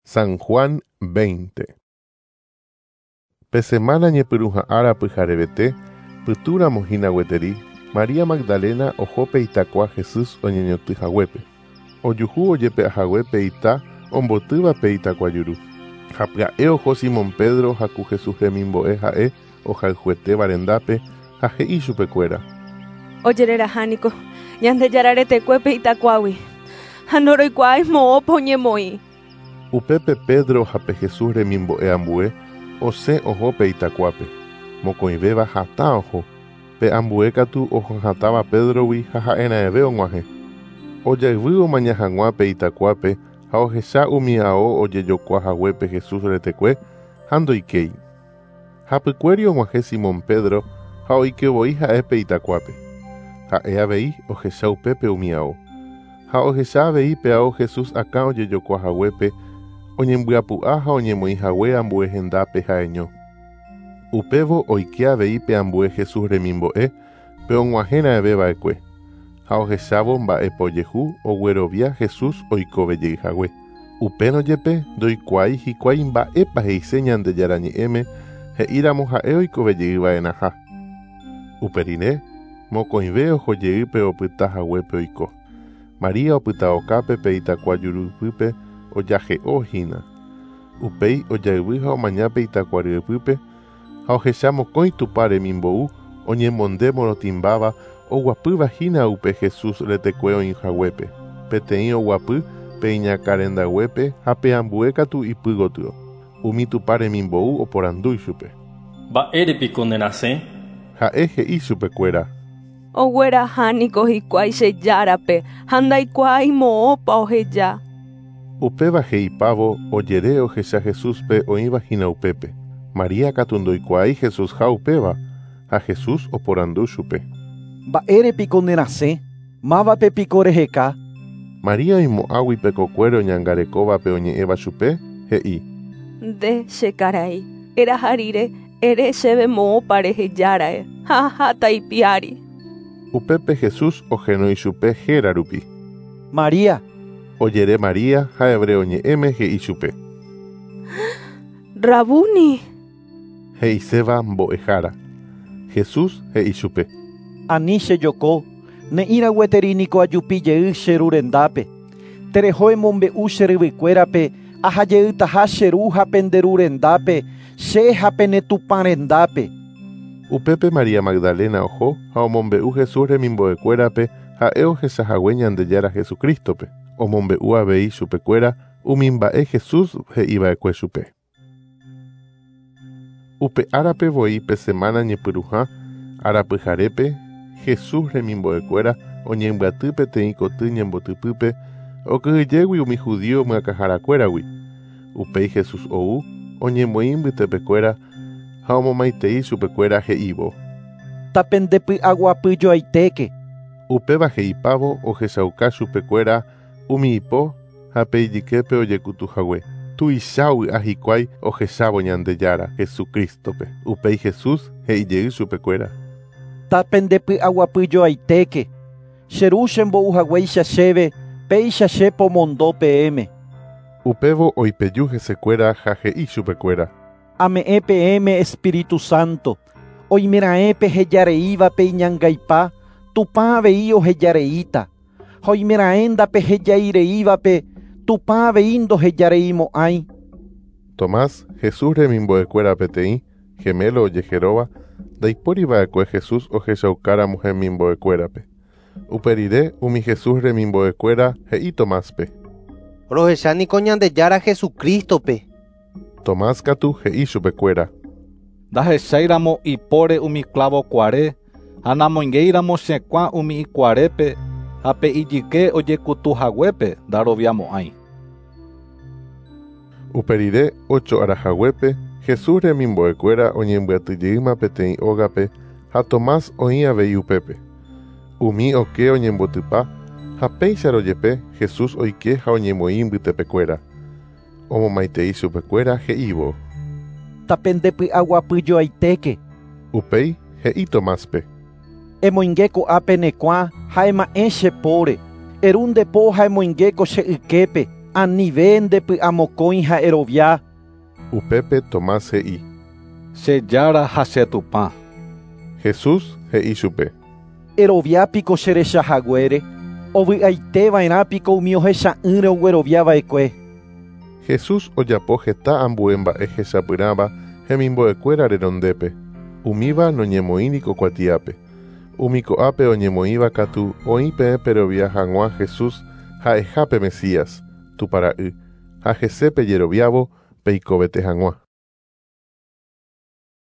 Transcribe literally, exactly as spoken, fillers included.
San Juan veinte. Pesemana ñepyrũha ára pyharevete, pytúra mohína gueteri, María Magdalena ohope itakua Jesús oñeñoty haguépe. Ojuhu ojepe ahaguépe ita ombotývape itakuajuru. Ha pya'e oho Simón Pedro haku Jesús remimbo'e ha'e ohayhuetéva rendápe ha he'i chupekuéra. Ojererahániko ñandejararete-kuépe itakuágui ha ndoroikuaái moõpa oñemoĩ. Upépe Pedro hape Jesús remimbo'e ambue osẽ ohópe itakuápe. Mokõivéva hatã oho. Pe ambue katu oho hatáva Pedrogui ha ha'erãeve og̃uahẽ. Ojayvy omaña hag̃uápe itakuápe ha ohecha umi ao ojejokua haguépe Jesús retekue ha ndoikéi. Hapykuéri og̃uahẽ Simón Pedro ha oikevoi ha'épe itakuápe. Ha'e avei ohecha upépe umi ao. Ha ohecha avei pe ao Jesús akã ojejokua haguépe oñembyapy'a ha oñemoĩ hague ambue hendápe ha'eño. Upévo oike avei pe ambue Jesús remimbo'e pe og̃uahẽra'eveva'ekue. Ha ohechávo mba'épa ojehu oguerovia Jesús oikovejey hague. Upérõ jepe ndoikuaái hikuái mba'épa he'ise Ñandejarañe'ẽme he'íramo ha'e oikovejeýva'enaha. Uperire mokõive ohojey pe opyta haguépe oiko. María opyta okápe pe itakuajurupýpe ojahe'óhína. Upéi ojayvy ha omaña pe itakuaryepýpe ha ohecha mokõi tupa remimbo'u oñemonde morotĩmbáva oguapyvahína upe Jesús retekue oĩ haguépe. Peteĩ oguapy pe iñakãrendaguépe ha pe ambue katu ipy gotyo. Umi tupa remimbo'u oporandúi chupe. Mba'érepiko nerasẽ? Ha'e he'i chupekuéra. Oguerahániko hikuái che járape ha ndaikuaái moõpa oheja. Upéva he'ipávo ojere ohecha Jesúspe oĩvahína upépe. María katu ndoikuaái Jesús ha upéva ha Jesús oporandu chupe. Mba'érepiko nerasẽ? Mávapepiko reheka? María oimo'ãgui pe kokuére oñangarekóvape oñe'ẽva chupe he'i. Nde che karai eraharíre ere chéve moõpa rehejára'e ha hatãipiári. Upépe Jesús ohenói chupe héra rupi. María. Ojere María ha hebreo ñe'ẽme he'i chupe. Rabuni. He'iséva mbo'ehára. Jesús he'i chupe. Ani chejoko ne'írã gueteriniko ajupijey che ru rendápe. Tereho emombe'u che ryvykuérape ahajeýtaha che ru ha pende ru rendápe che ha pene tupã rendápe. Upépe María Magdalena oho ha omombe'u Jesús remimbo'ekuérape ha'e ohechahague Ñandejára Jesukristope. Omombe'u avei chupekuéra umi mba'e Jesús he'iva'ekue chupe. Upe árape voi pe semana ñepyrũha arapyharépe Jesús remimbo'ekuéra oñembyatý peteĩ koty ñembotypýpe okyhyjégui umi judío myakaharakuéragui. Upéi Jesús ou oñemoĩ mbytepekuéra ha omomaitei chupekuéra he'ívo. Tapendepy'aguapyjoaitéke. Upéva he'ipávo ohechauka chupekuéra umi ipo ha pe ijiképe ojekutuhague. Tuichágui ahikuái ohechávo Ñandejára Jesukristope. Upéi Jesús he'ijey chupekuéra. Tapendepy'aguapyjoaitéke. Che ru chembo'uhaguéicha chéve péicha che pomondo peẽme. Upévo oipeju hesekuéra ha he'i chupekuéra. Ame'ẽ peẽme Espíritu Santo. Oimera'ẽpe hejareívape iñangaipa tupã avei ohejareíta. Ha oimera'ẽndape hejaireívape tupã avei ndohejareimo'ãi. Tomás, Jesús remimbo'ekuéra peteĩ, gemelo ojeheróva, ndaipóriva'ekue Jesús ohechaukára hemimbo'ekuérape. Uperire umi Jesús remimbo'ekuéra he'i Tomáspe. Rohechánico Ñandejára Jesukristope. Tomás katu he'i chupekuéra. Ndahecháiramo ipóre umi clavokuare ha namoingeíramo chekuã umi ikuarépe ha pe ijike ojekutuhaguépe ndaroviamo'ãi. Uperire ocho arahaguépe Jesús remimbo'ekuéra oñembyatýjeýma peteĩ ógape ha Tomás oĩ avei upépe. Umi oke oñembotypa ha péicharõ jepe Jesús oike ha oñemoĩ mbytepekuéra. Omomaitei chupekuéra he'ívo. Tapendepy'aguapyjoaitéke. Upéi he'i Tomáspe. Emoinge ko'ápe nekuã ha ema'ẽ chepóre. Erundepo ha emoinge ko che yképe anive ndepy'amokõi ha'erovia. Upépe Tomás he'i: Che jára ha che tupã. Jesús he'i chupe: Eroviápiko che rechahaguére, ovy'aiteva'erãpiko umi ohecha'ỹre ogueroviava'ekue. Jesús ojapo heta ambue mba'e hechapyráva hemimbo'ekuéra rerondépe. Umíva noñemoíniko kuatiápe. Umi ko'ápe oñemoĩva katu oĩ peẽ perovia hag̃ua Jesús ha'ehápe Mesías, tupara'y, ha hesépe jeroviávo peikovete hag̃ua.